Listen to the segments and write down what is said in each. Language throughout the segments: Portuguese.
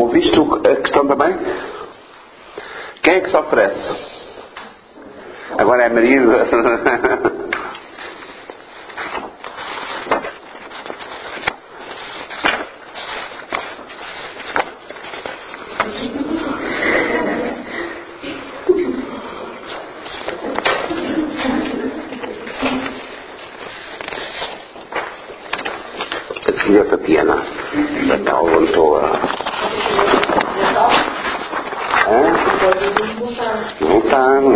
Ouviste a questão também? Quem é que se oferece? Agora é marido. A senhora Tatiana já está levantou a... Voltaram.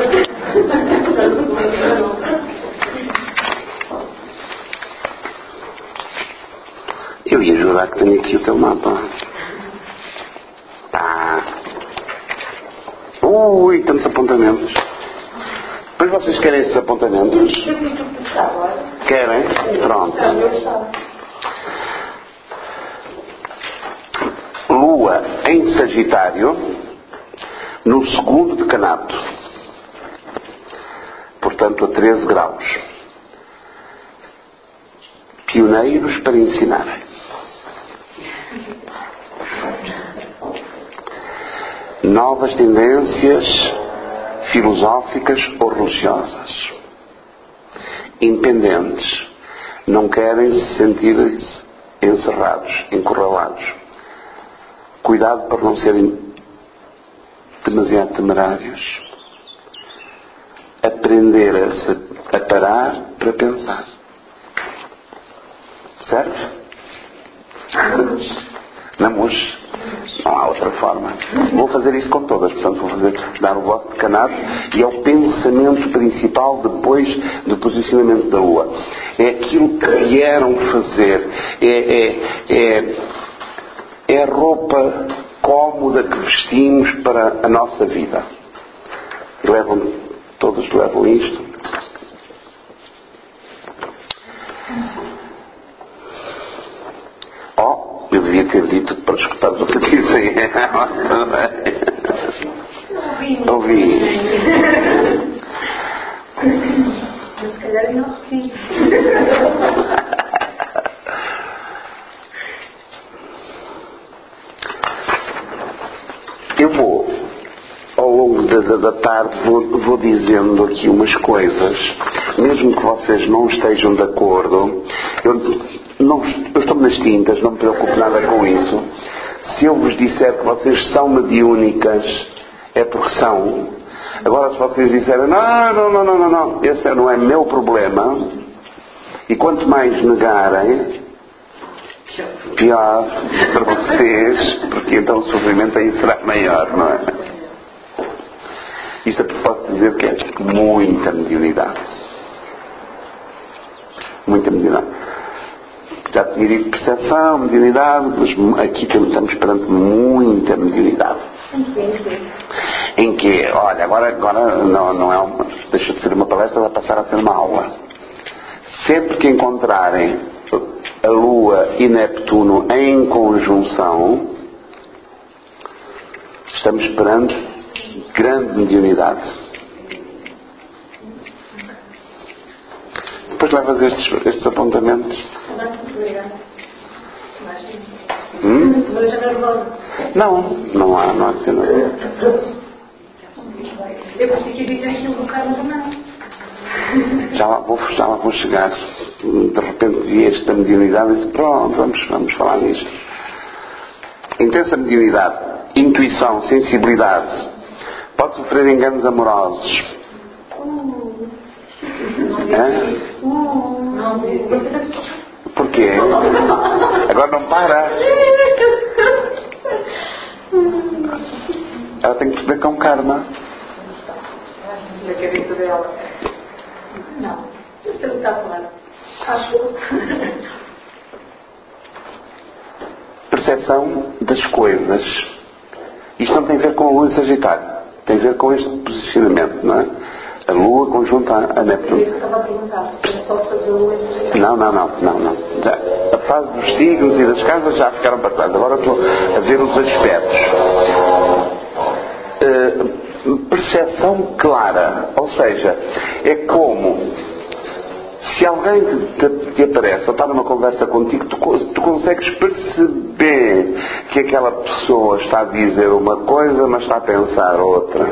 Eu ia jurar que tenho aqui o teu mapa. Ui, tantos apontamentos. Mas vocês querem estes apontamentos? Querem? Pronto. Lua em Sagitário, no segundo decanato. Portanto, a 13 graus. Pioneiros para ensinarem. Novas tendências filosóficas ou religiosas. Independentes. Não querem se sentir encerrados, encurralados. Cuidado para não serem demasiado temerários. Aprender a parar para pensar. Certo? Namus. Não há outra forma. Vou fazer isso com todas. Portanto, vou dar o vosso decanato e é o pensamento principal depois do posicionamento da Lua. É aquilo que vieram fazer. É a roupa cómoda que vestimos para a nossa vida. Todos levam isto. Eu devia ter dito para escutar o que dizem. Ouvi. Mas se calhar não ouvi. Eu vou, ao longo da tarde, vou dizendo aqui umas coisas, mesmo que vocês não estejam de acordo. Eu estou nas tintas, não me preocupo nada com isso. Se eu vos disser que vocês são mediúnicas, é porque são. Agora, se vocês disserem, não, esse não é meu problema, e quanto mais negarem, pior para vocês, porque então o sofrimento aí será maior, não é? Isto é porque posso dizer que é muita mediunidade. Muita mediunidade. Já tinha dito percepção, mediunidade, mas aqui estamos perante muita mediunidade. Em que, olha, agora não é deixa de ser uma palestra, vai passar a ser uma aula. Sempre que encontrarem a Lua e Neptuno em conjunção, estamos perante grande mediunidade. Depois levas estes apontamentos. Não há que ser nada. Eu pensei que dizer aquilo do Carlos também. Já lá vou chegar. De repente vi esta mediunidade e disse, pronto, vamos falar nisto. Intensa mediunidade, intuição, sensibilidade. Pode sofrer enganos amorosos. Porquê? Agora não para. Ela tem que perceber que é um karma. Na cabeça dela. Não. Você não está a falar. Acho. Percepção das coisas. Isto não tem a ver com a Lua em Sagitário. Tem a ver com este posicionamento, não é? A Lua conjunta a Neptuno. Eu estava a perguntar. Só fazer o Lua em Sagitário. Não. Já, a fase dos signos e das casas já ficaram para trás. Agora estou a ver os aspectos. Percepção clara. Ou seja, é como Se alguém te aparece ou está numa conversa contigo, tu consegues perceber que aquela pessoa está a dizer uma coisa, mas está a pensar outra.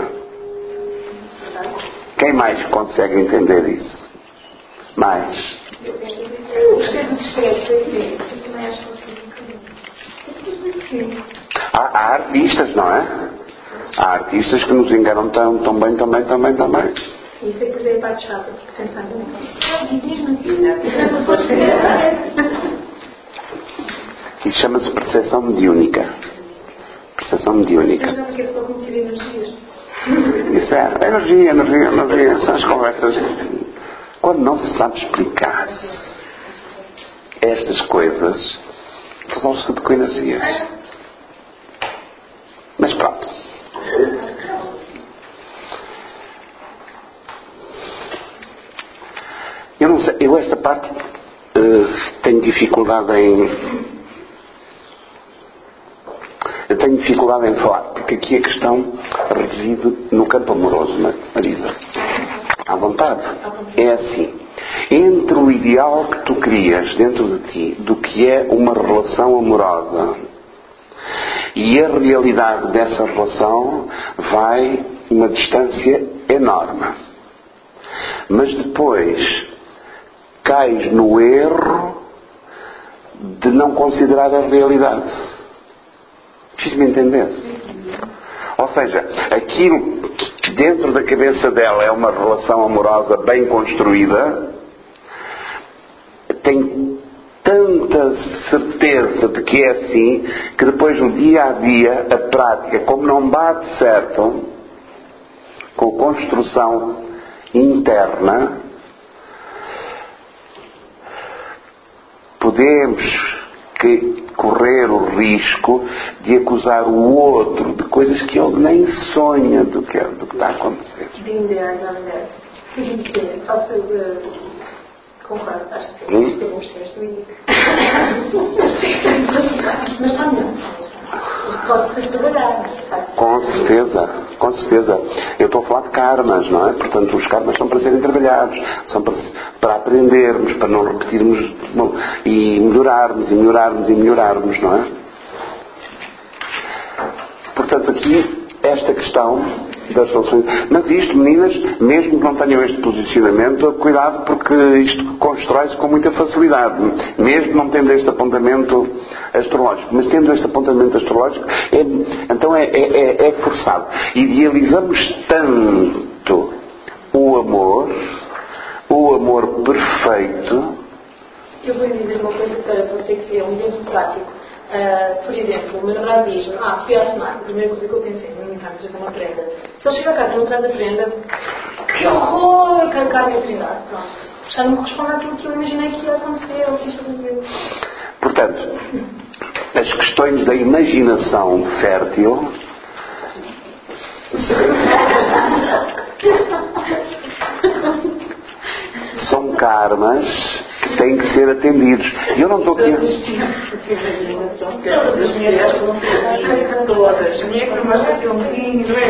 Quem mais consegue entender isso? Mais? Eu percebo discreto aqui. Eu também acho que Há artistas, não é? Há artistas que nos enganam tão bem também. isso é que é a parte chata, porque pensar Isso chama-se percepção mediúnica. Percepção mediúnica. Eu pensava que é só conhecer energias. Isso é energia. São as conversas. Quando não se sabe explicar estas coisas, resolve-se com energias. Mas pronto. Eu não sei, eu esta parte tenho dificuldade em falar, porque aqui a questão reside no campo amoroso, Marisa. À vontade. É assim. Entre o ideal que tu crias dentro de ti, do que é uma relação amorosa, e a realidade dessa relação, vai uma distância enorme. Mas depois cais no erro de não considerar a realidade. Fiz-me entender? Ou seja, aquilo que dentro da cabeça dela é uma relação amorosa bem construída, tem tanta certeza de que é assim, que depois no dia a dia, a prática, como não bate certo com a construção interna, podemos correr o risco de acusar o outro de coisas que ele nem sonha do que está a acontecer. Concordo, acho que temos texto e... Mas também pode ser trabalhado. Com certeza. Eu estou a falar de karmas, não é? Portanto, os karmas são para serem trabalhados, são para aprendermos, para não repetirmos e melhorarmos, não é? Portanto, aqui, esta questão das relações... Mas isto, meninas, mesmo que não tenham este posicionamento, cuidado, porque isto constrói-se com muita facilidade. Mesmo não tendo este apontamento astrológico. Mas tendo este apontamento astrológico, então é forçado. Idealizamos tanto o amor perfeito. Eu vou dizer uma coisa para você que é um exemplo prático. Por exemplo, o meu namorado diz-me, fui à FNAC, a primeira coisa que eu pensei, não me encanta, já tem uma prenda. Se ele chega a casa e não traz a prenda, que horror, carregar a minha prenda. Pronto. Já não me corresponde àquilo que eu imaginei que ia acontecer, ou que isto aconteceu. Portanto, as questões da imaginação fértil são karmas que têm que ser atendidos. E eu não estou aqui... Todas as mulheres vão ser todas. Negro, mas vai ter um vinho, não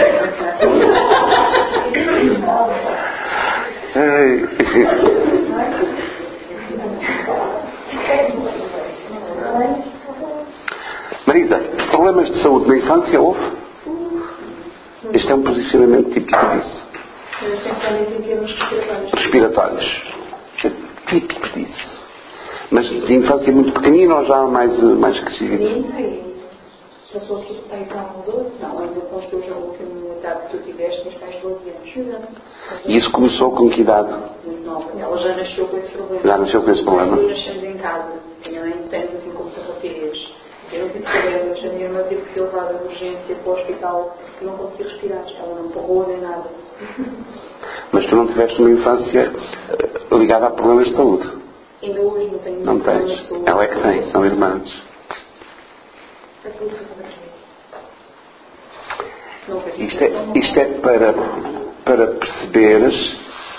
é? Marisa, problemas de saúde na infância houve? Este é um posicionamento típico disso. Principalmente em termos respiratórios. É típico disso. Mas de infância muito pequenina ou já mais crescida? Pequenina e passou aqui para aí para 12? Não, ainda constou já o último idade que tu tiveste, mas faz 12 anos. E isso começou com que idade? Muito nova. Ela já nasceu com esse problema. Já nasceu com esse problema? Eu nascendo em casa. Tinha nem tanto assim como sapateiras. Eu tive problemas. A minha irmã teve que ser levada de urgência para o hospital e não conseguia respirar. Ela não parou nem nada. Mas tu não tiveste uma infância ligada a problemas de saúde? Ainda hoje não tenho. Não tens. Ela é que tem. São irmãs. Isto é para perceberes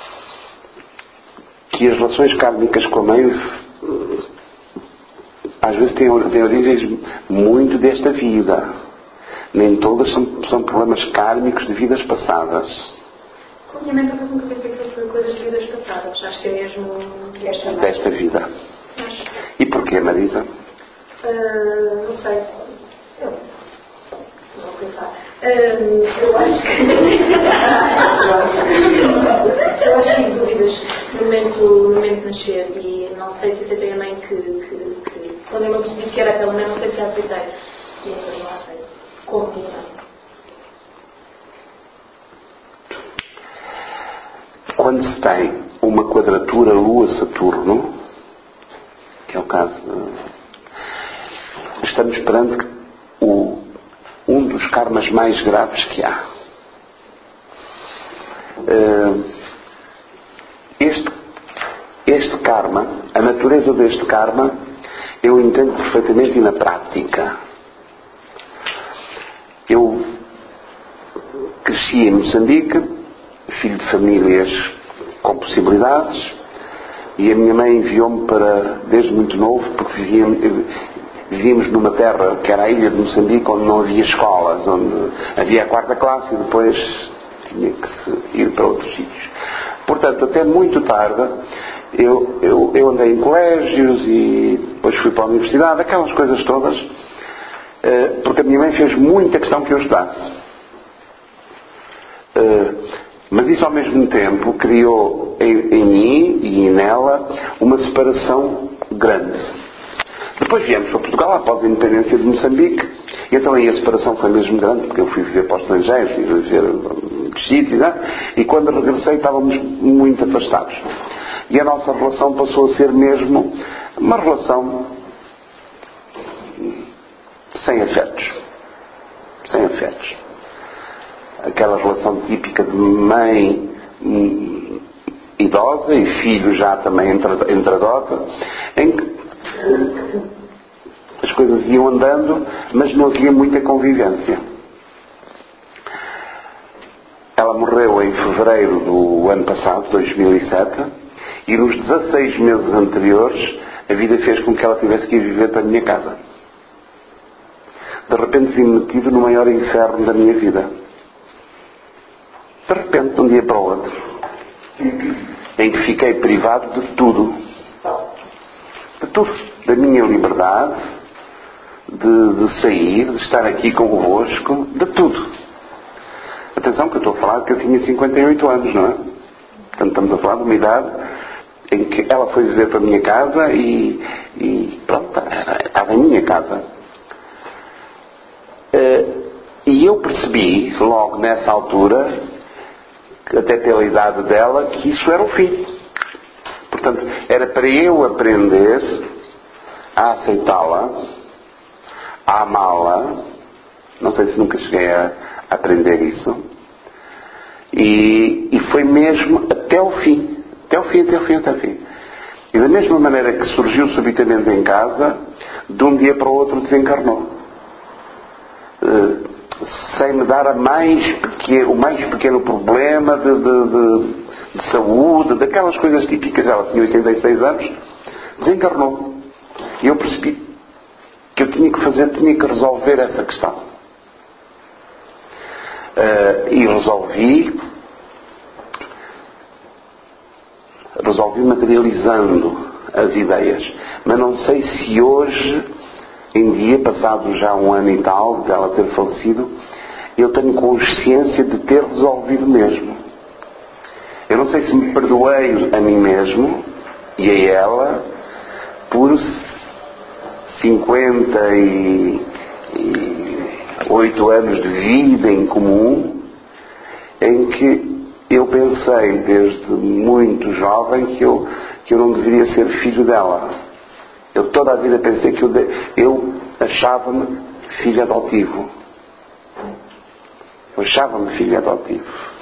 que as relações kármicas com a mãe às vezes têm origens muito desta vida. Nem todas são problemas kármicos de vidas passadas. Com a minha mãe, porque nunca pensei que fosse coisas de vidas passadas. Acho que é mesmo desta vida. Acho. E porquê, Marisa? Não sei. Vou pensar. Eu acho que tive dúvidas no momento de nascer e não sei se aceitei a mãe que quando eu me percebi que era aquela mãe, não sei se a aceitei. E ainda não aceito. Como minha mãe. Quando se tem uma quadratura Lua-Saturno, que é o caso, estamos perante um dos karmas mais graves que há. Este karma, a natureza deste karma, eu entendo perfeitamente e na prática. Eu cresci em Moçambique, filho de famílias com possibilidades, e a minha mãe enviou-me desde muito novo, porque vivíamos numa terra que era a ilha de Moçambique, onde não havia escolas, onde havia a 4ª classe e depois tinha que se ir para outros sítios. Portanto, até muito tarde, eu andei em colégios e depois fui para a universidade, aquelas coisas todas, porque a minha mãe fez muita questão que eu estudasse. Mas isso ao mesmo tempo criou em mim e nela uma separação grande. Depois viemos para Portugal após a independência de Moçambique, e então aí a separação foi mesmo grande, porque eu fui viver para os estrangeiros, fui viver nos sítios, e quando regressei estávamos muito afastados. E a nossa relação passou a ser mesmo uma relação sem afetos. Sem afetos. Aquela relação típica de mãe idosa e filho já também entradota, em que as coisas iam andando, mas não havia muita convivência. Ela morreu em fevereiro do ano passado, 2007, e nos 16 meses anteriores a vida fez com que ela tivesse que ir viver para a minha casa. De repente vim metido no maior inferno da minha vida. De repente, de um dia para o outro, em que fiquei privado de tudo. De tudo. Da minha liberdade, de sair, de estar aqui convosco, de tudo. Atenção que eu estou a falar que eu tinha 58 anos, não é? Portanto, estamos a falar de uma idade em que ela foi viver para a minha casa e pronto, estava em minha casa. E eu percebi, logo nessa altura, até pela idade dela, que isso era o fim. Portanto, era para eu aprender a aceitá-la, a amá-la. Não sei se nunca cheguei a aprender isso. E foi mesmo até o fim. Até o fim. E da mesma maneira que surgiu subitamente em casa, de um dia para o outro desencarnou. Sem me dar o mais pequeno problema de saúde, daquelas coisas típicas. Ela tinha 86 anos, desencarnou. E eu percebi que eu tinha que resolver essa questão. E resolvi materializando as ideias. Mas não sei se hoje em dia, passado já um ano e tal dela ter falecido, eu tenho consciência de ter resolvido mesmo. Eu não sei se me perdoei a mim mesmo e a ela por 58 anos de vida em comum, em que eu pensei desde muito jovem que eu não deveria ser filho dela. Eu toda a vida pensei que eu achava-me filho adotivo. Eu achava-me filho adotivo.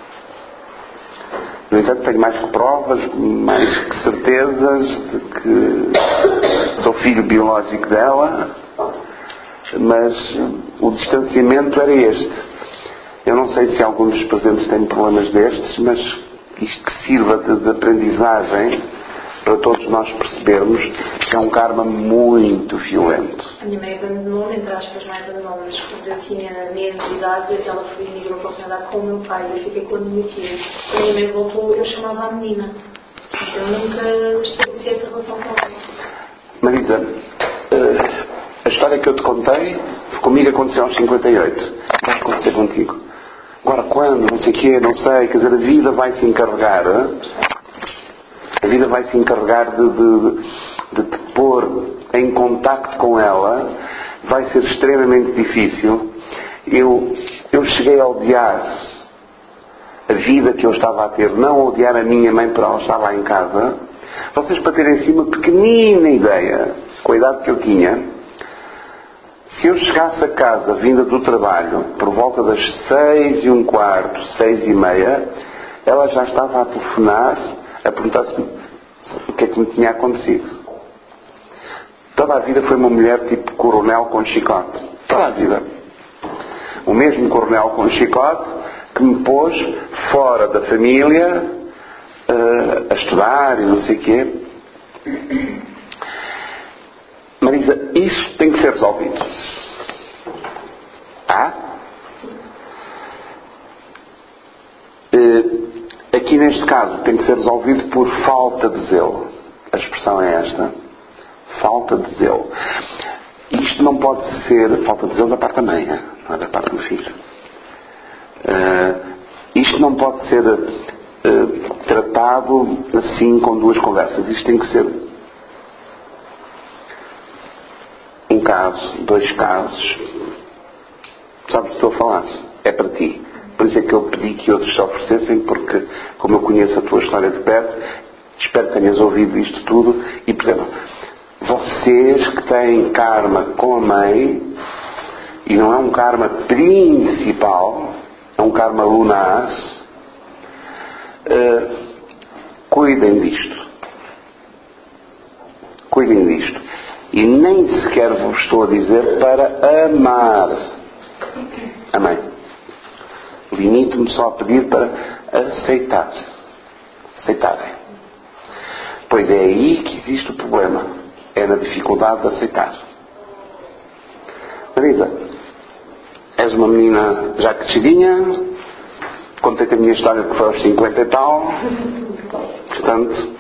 No entanto, tenho mais que provas, mais que certezas de que sou filho biológico dela, mas o distanciamento era este. Eu não sei se algum dos presentes tem problemas destes, mas isto que sirva de aprendizagem para todos nós percebermos que é um karma muito violento. A minha mãe abandonou-me, entre aspas, não abandonou-me, mas quando eu tinha menos idade, ela foi migrou para o Canadá com o meu pai, eu fiquei com a minha tia. Quando a minha mãe voltou, eu chamava a menina. Então eu nunca estabeleci essa relação com ela. Marisa, a história que eu te contei, comigo aconteceu aos 58. Vai acontecer contigo. Agora quando? Não sei o quê, não sei. Quer dizer, a vida vai se encarregar. A vida vai se encarregar de te pôr em contacto com ela. Vai ser extremamente difícil. Eu cheguei a odiar a vida que eu estava a ter. Não a odiar a minha mãe para ela estar lá em casa. Vocês, para terem assim uma pequenina ideia, com a idade que eu tinha, se eu chegasse a casa, vinda do trabalho, por volta das 6:15, 6:30, ela já estava a telefonar, a perguntar-se o que é que me tinha acontecido. Toda a vida foi uma mulher tipo coronel com chicote. Toda a vida. O mesmo coronel com chicote que me pôs fora da família a estudar e não sei o quê. Marisa, isso tem que ser resolvido. Aqui neste caso tem que ser resolvido por falta de zelo. A expressão é esta. Falta de zelo. Isto não pode ser falta de zelo da parte da mãe, não é da parte do filho. Isto não pode ser tratado assim com duas conversas. Isto tem que ser um caso, dois casos. Sabes o que estou a falar? É para ti. Por isso é que eu pedi que outros se oferecessem, porque como eu conheço a tua história de perto, espero que tenhas ouvido isto tudo e percebam. Vocês que têm karma com a mãe, e não é um karma principal, é um karma lunar, cuidem disto. Cuidem disto. E nem sequer vos estou a dizer para amar a mãe. Limito-me só a pedir para aceitar. Aceitarem. Pois é aí que existe o problema. É na dificuldade de aceitar. Marisa, és uma menina já crescidinha. Contei-te a minha história que foi aos 50 e tal. Portanto,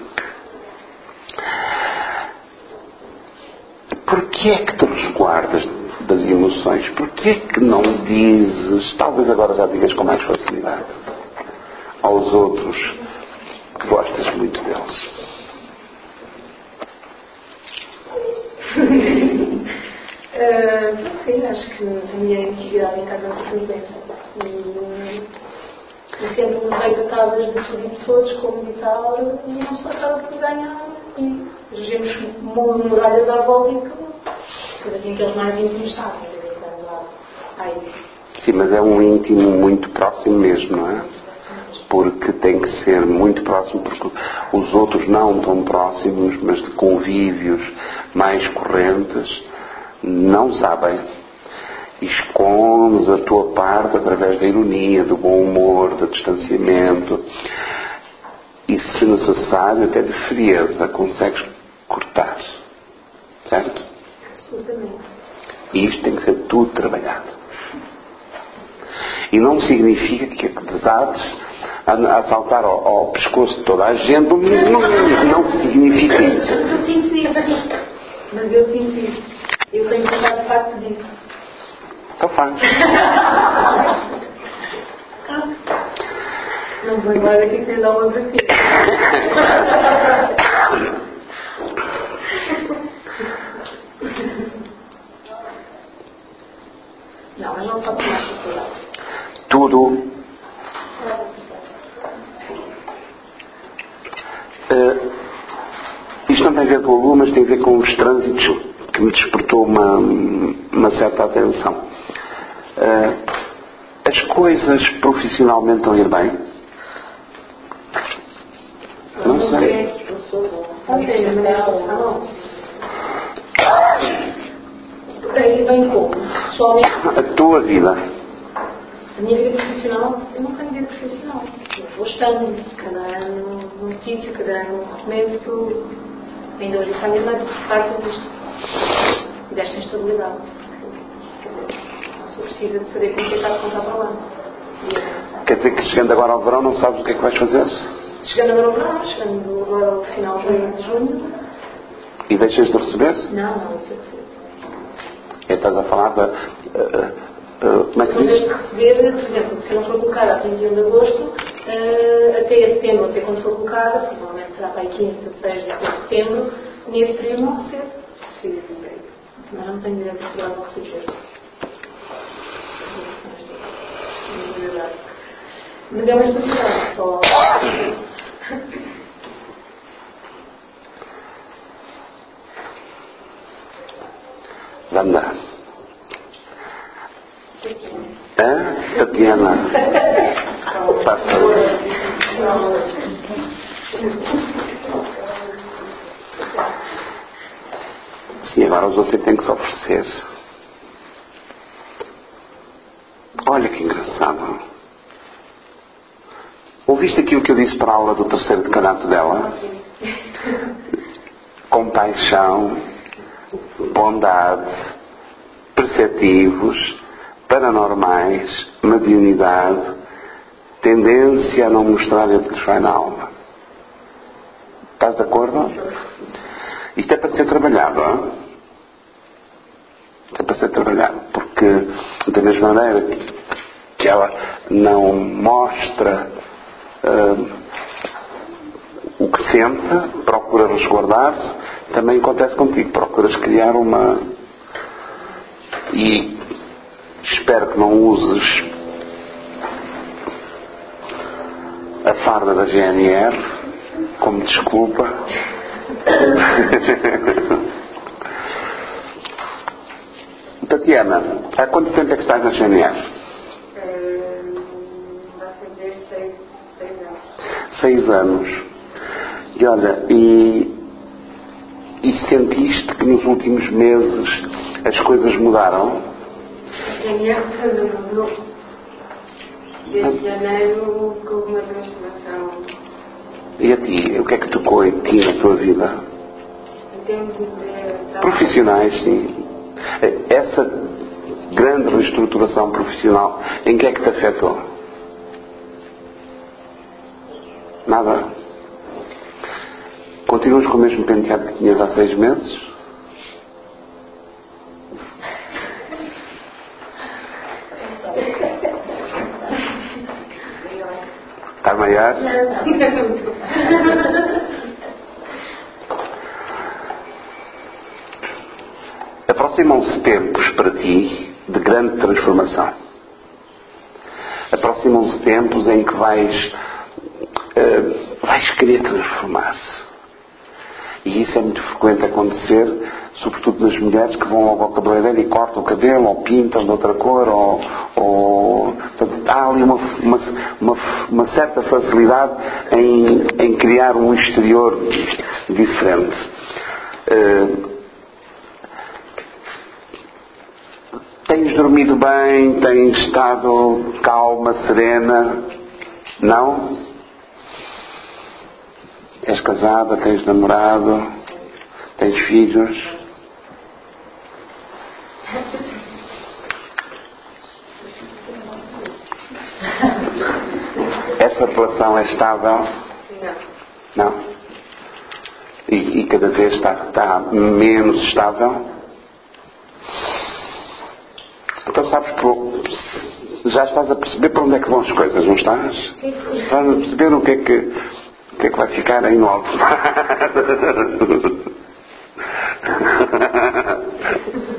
porquê é que te resguardas das emoções? Porquê é que não dizes, talvez agora já digas com mais facilidade, aos outros que gostas muito deles? Sim, acho que a minha integridade em casa é muito bem. E sempre me veio tratadas de tudo e de todos, como disse a Aura, e não só acaba por ganhar. E regemos muralhas à volta e tudo. Mas assim, aqueles mais íntimos sabem, Sim, mas é um íntimo muito próximo mesmo, não é? Porque tem que ser muito próximo, porque os outros não tão próximos, mas de convívios mais correntes, não sabem. Escondes a tua parte através da ironia, do bom humor, do distanciamento. E, se necessário, até de frieza, consegues cortar. Certo? Absolutamente. E isto tem que ser tudo trabalhado. E não significa que desates a saltar ao pescoço de toda a gente. Não significa isso. Eu sinto isso. Mas eu sinto isso. Eu tenho que estar de facto disso. Então faz. Não vou embora daqui sem dar uma vacina. Não, mas não pode mais facilidade. Tudo. Isto não tem a ver com a lua, mas tem a ver com os trânsitos que me despertou uma certa atenção. As coisas profissionalmente estão a ir bem? Não sei. Aí bem como? Pessoalmente. A tua vida. A minha vida profissional, eu não tenho vida profissional. Eu vou estando, cada ano num sítio, cada ano recomeço. Ainda hoje isso a minha mãe parte disto. Desta instabilidade. Não sou precisa de saber como é que está a contar para lá. Quer dizer que chegando agora ao verão não sabes o que é que vais fazer? Chegando agora ao verão, chegando agora ao final de junho. E deixas de receber? Não, isso é possível. Estás a falar da... como é que se Deixo diz? de receber, por exemplo, se não for colocada a 31 de agosto, até setembro, até quando for colocada, provavelmente será para aí 15, 16 de setembro, nesse período não recebo. Preciso de emprego. Mas não tenho direito a falar do que receber. Mas é uma estabilidade só. Wanda. Tatiana. Passa. E agora os outros têm que se oferecer. Olha que engraçado. Ouviste aquilo que eu disse para a aula do terceiro decanato dela? Compaixão, bondade, perceptivos, paranormais, mediunidade, tendência a não mostrar o que vai na alma. Estás de acordo? Isto é para ser trabalhado, não é? Isto é para ser trabalhado, porque da mesma maneira que ela não mostra o que sente, procura resguardar-se, também acontece contigo, procuras criar uma... E espero que não uses a farda da GNR como desculpa. Tatiana, há quanto tempo é que estás na GNR? Vai fazer 6 anos. 6 anos. E olha, e sentiste que nos últimos meses as coisas mudaram? A minha mudou. Desde janeiro houve uma transformação. E a ti? O que é que tocou em ti na tua vida? Em termos de Profissionais, sim. Essa grande reestruturação profissional, em que é que te afetou? Nada? Continuas com o mesmo penteado que tinhas há 6 meses? Está maior? Aproximam-se tempos para ti de grande transformação. Aproximam-se tempos em que vais querer transformar-se. E isso é muito frequente acontecer, sobretudo nas mulheres que vão logo ao cabeleireiro e cortam o cabelo, ou pintam de outra cor, portanto, há ali uma certa facilidade em criar um exterior diferente. Tens dormido bem? Tens estado calma, serena? Não? És casada? Tens namorado? Tens filhos? Essa relação é estável? Não. E cada vez está menos estável? Então sabes, já estás a perceber para onde é que vão as coisas, não estás? Estás a perceber o que é que vai ficar aí no alto mar?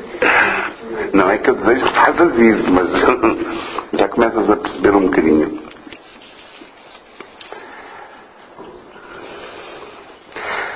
Não é que eu desejo que faças isso, mas já começas a perceber um bocadinho.